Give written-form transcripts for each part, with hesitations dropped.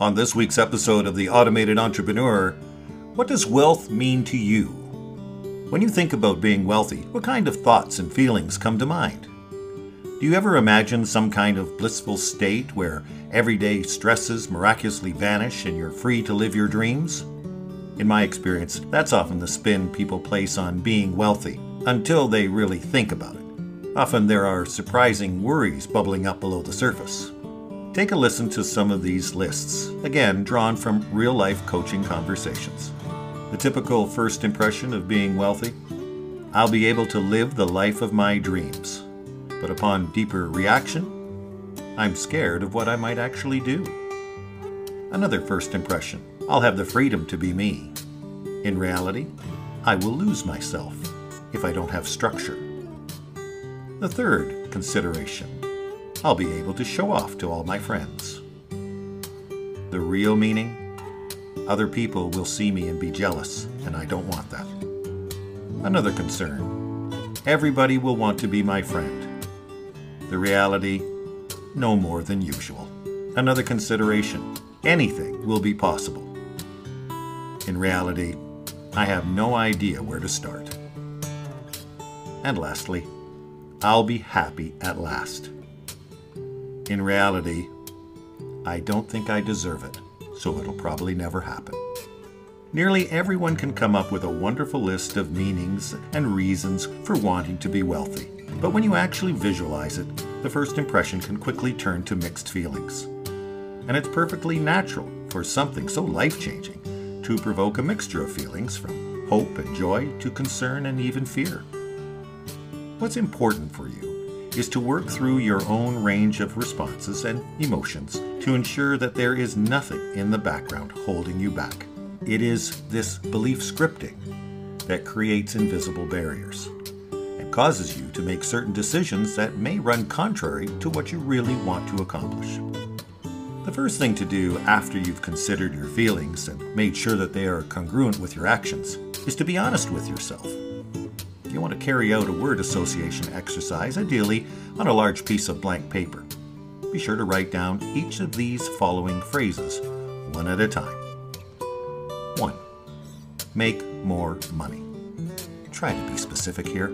On this week's episode of The Automated Entrepreneur, what does wealth mean to you? When you think about being wealthy, what kind of thoughts and feelings come to mind? Do you ever imagine some kind of blissful state where everyday stresses miraculously vanish and you're free to live your dreams? In my experience, that's often the spin people place on being wealthy, until they really think about it. Often there are surprising worries bubbling up below the surface. Take a listen to some of these lists, again drawn from real-life coaching conversations. The typical first impression of being wealthy: I'll be able to live the life of my dreams. But upon deeper reaction, I'm scared of what I might actually do. Another first impression: I'll have the freedom to be me. In reality, I will lose myself if I don't have structure. The third consideration: I'll be able to show off to all my friends. The real meaning: other people will see me and be jealous, and I don't want that. Another concern: everybody will want to be my friend. The reality: no more than usual. Another consideration: anything will be possible. In reality, I have no idea where to start. And lastly, I'll be happy at last. In reality, I don't think I deserve it, so it'll probably never happen. Nearly everyone can come up with a wonderful list of meanings and reasons for wanting to be wealthy. But when you actually visualize it, the first impression can quickly turn to mixed feelings. And it's perfectly natural for something so life-changing to provoke a mixture of feelings, from hope and joy to concern and even fear. What's important for you is to work through your own range of responses and emotions to ensure that there is nothing in the background holding you back. It is this belief scripting that creates invisible barriers and causes you to make certain decisions that may run contrary to what you really want to accomplish. The first thing to do after you've considered your feelings and made sure that they are congruent with your actions is to be honest with yourself. You want to carry out a word association exercise, ideally on a large piece of blank paper. Be sure to write down each of these following phrases, one at a time. 1. Make more money. Try to be specific here.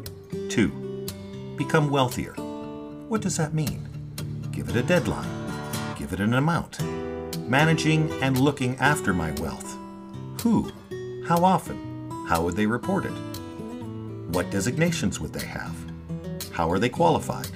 2. Become wealthier. What does that mean? Give it a deadline. Give it an amount. Managing and looking after my wealth. Who? How often? How would they report it? What designations would they have? How are they qualified?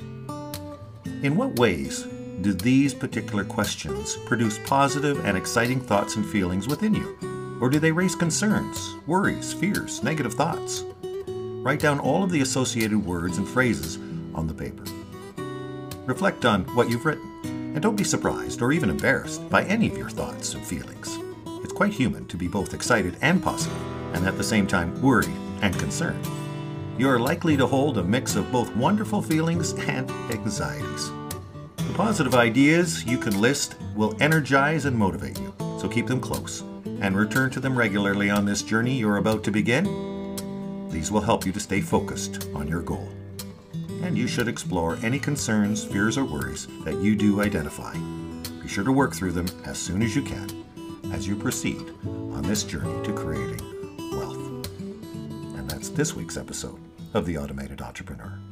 In what ways do these particular questions produce positive and exciting thoughts and feelings within you? Or do they raise concerns, worries, fears, negative thoughts? Write down all of the associated words and phrases on the paper. Reflect on what you've written, and don't be surprised or even embarrassed by any of your thoughts and feelings. It's quite human to be both excited and positive, and at the same time worried and concerned. You are likely to hold a mix of both wonderful feelings and anxieties. The positive ideas you can list will energize and motivate you, so keep them close and return to them regularly on this journey you're about to begin. These will help you to stay focused on your goal. And you should explore any concerns, fears, or worries that you do identify. Be sure to work through them as soon as you can as you proceed on this journey to creating wealth. And that's this week's episode of The Automated Entrepreneur.